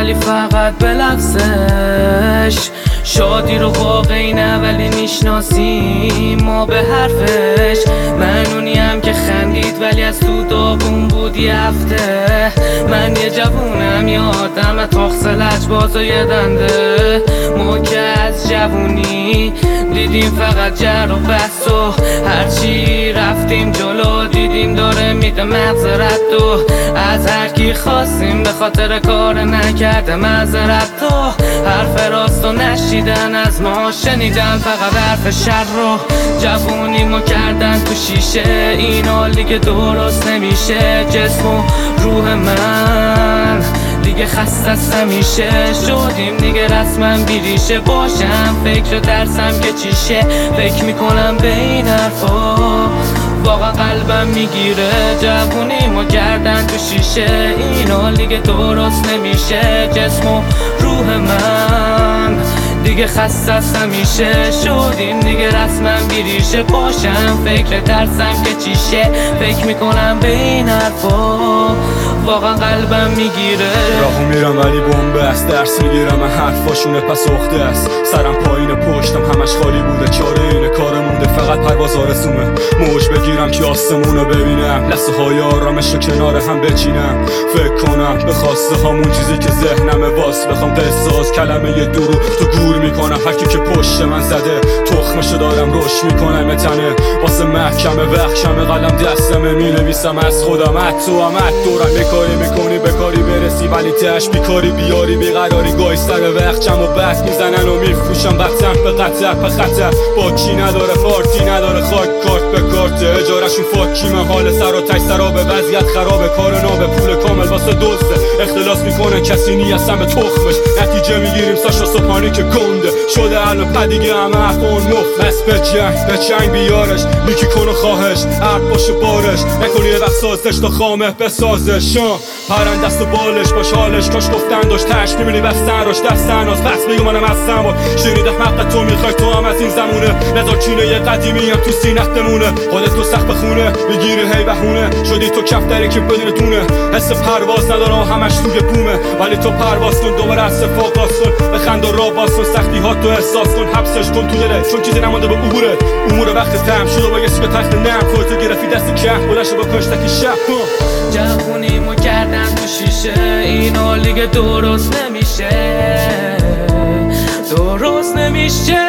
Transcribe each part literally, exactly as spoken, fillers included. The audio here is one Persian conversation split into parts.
ولی فقط به لفظش. شادی رو واقعی نه ولی میشناسیم ما به حرفش. من اونیم که خندید ولی از تو داغون بود یه هفته. من یه جوونم یادم تاخص لجباز و یه دنده. ما که از جوونی دیدیم فقط جر و بحث و هرچی رفتیم جلو دیدیم داره میده مغزرت و از هر کی خواستیم به خاطر کار نکرده معذرت تو. حرف راست و نشیدن از ما شنیدن فقط حرف شر رو. جوونیمو کردن تو شیشه این حالی که درست نمیشه. جسم و روح من دیگه خسته است همیشه. شدیم دیگه رسما بیریشه باشم فکر درسم که چیشه. فکر میکنم به این حرفا واقعا قلبم میگیره. جوونیمو کردن تو شیشه این حالی که درست نمیشه. جسم و روح من دیگه خسته است همیشه. شدیم دیگه رسما بیریشه باشم فکر درسم که چیشه. فکر میکنم به این حرفا واقعا قلبم میگیره. راهو میرم ولی بمبه است درس میگیرم من حرفاشونه پس اخته است. سرم پایین پشتم همش خالی بوده چاره اینه کار مونده فقط پرواز آرزومه. موج بگیرم که آسمونو ببینم لحظه های آرامش رو کنار هم بچینم. فکر کنم به خواسته هامون چیزی که ذهنمه واس بخوام قصه از کلمه یه دورو تو گور میکنم. هرکی که پشت من زده تخمشو دارم روش میکنم تنه واسه محکمه وحشمه قلم دستمه مینویسم از خودم ات تو هم ات دورم. یه کاری میکنی به کاری برسی ولی تش بیکاری بیاری بیقراری گاهی سر وقتم و بس میزنن و میفروشم بدتر به قطر به خطر. باکی نداره پارتی نداره خاک کارت به کارت اجارشون فاکی. من حال سر و تش سرا به وضعیت خرابه کار نابه پول کامل واسه دوسته. اختلاس میکنه کسی نیستم به تخمش نتیجه میگیریم ساشا صبحانی که گنده شده علم پدیگه همه افغان مفت. بس به جنگ به چنگ بیارش نیکی کنو خواهش عرب باشه بارش نکنی یه وقت سازش تا خامه بسازش. پرند دست و بالش باش حالش کاش گفتن داشت تش میبینی بستن راش دستن از پس میگو منم هستم با شنیده حق تو میخوای تو هم از این زمونه. نزار کینه یه قدیمی هم تو سینت بمونه. خودت تو سخت بخونه میگیری هی بهونه شدی تو کفتری که بدون دونه. حس پرواز نداره همش توی بومه ولی تو پرواز کن دوباره از صفاق باز کن. بخند و را باز کن سختی ها تو احساس کن حبسش کن تو دلت چون چیزی نمانده به عبورت. امور وقت تم شده با یه به تخت نم خودتو گرفتی دست کم بلنشو با کشتکی شب. جوونیمو کردن تو شیشه این حالی که درست نمیشه درست نمیشه.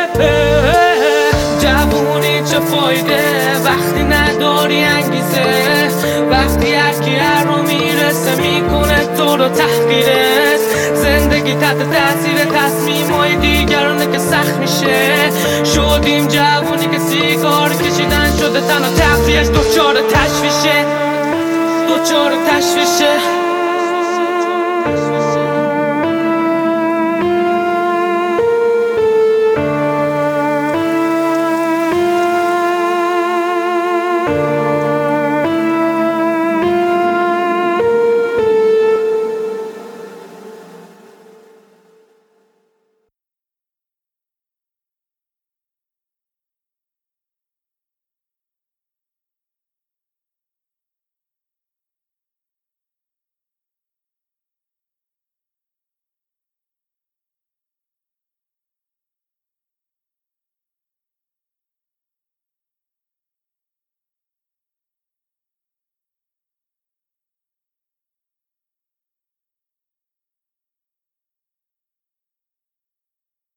جوونی چه فایده وقتی نداری انگیزه. وقتی هرکی هر رو میرسه میکنه تو رو تحقیرت. زندگی تحت تاثیر تصمیمای دیگرانه که سخت میشه. شدیم جوونی که سیگار کشیدن شده تنها تفریحش دوچار تشویشه دوچار تشویشه.